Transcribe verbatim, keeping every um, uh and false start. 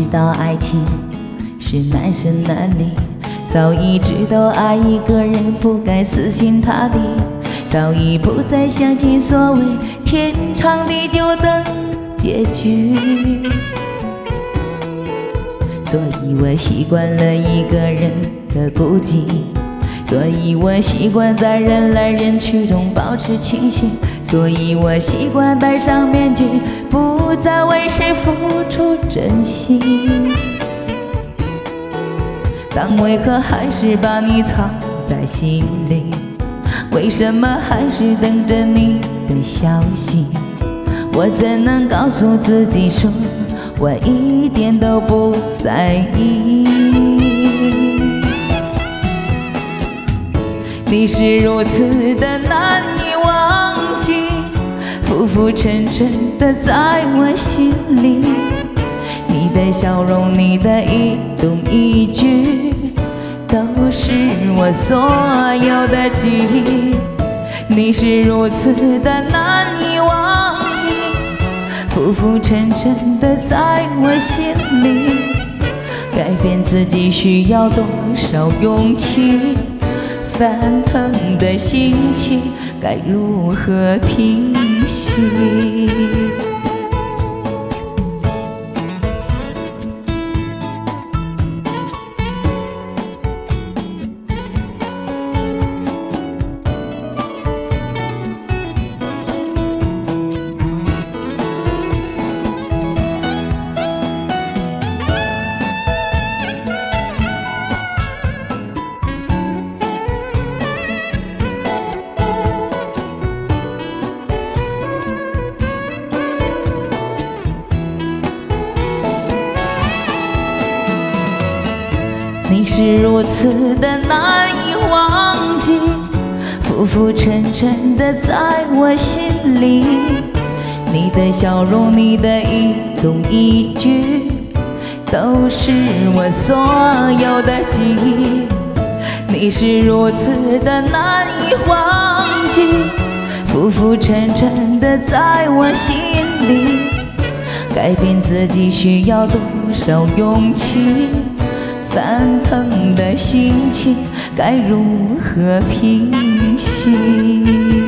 道爱情是难舍难离，早已知道爱一个人不该死心塌地，早已不再相信所谓天长地久的结局。所以我习惯了一个人的孤寂，所以我习惯在人来人去中保持清醒，所以我习惯戴上面具，不再为谁付出真心。但为何还是把你藏在心里？为什么还是等着你的消息？我怎能告诉自己说我一点都不在意？你是如此的难以忘记，浮浮沉沉的在我心里。你的笑容，你的一动一举，都是我所有的记忆。你是如此的难以忘记，浮浮沉沉的在我心里。改变自己需要多少勇气？翻腾的心情该如何平息？你是如此的难以忘记，浮浮沉沉的在我心里。你的笑容，你的一动一举，都是我所有的记忆。你是如此的难以忘记，浮浮沉沉的在我心里。改变自己需要多少勇气？翻腾的心情该如何平息？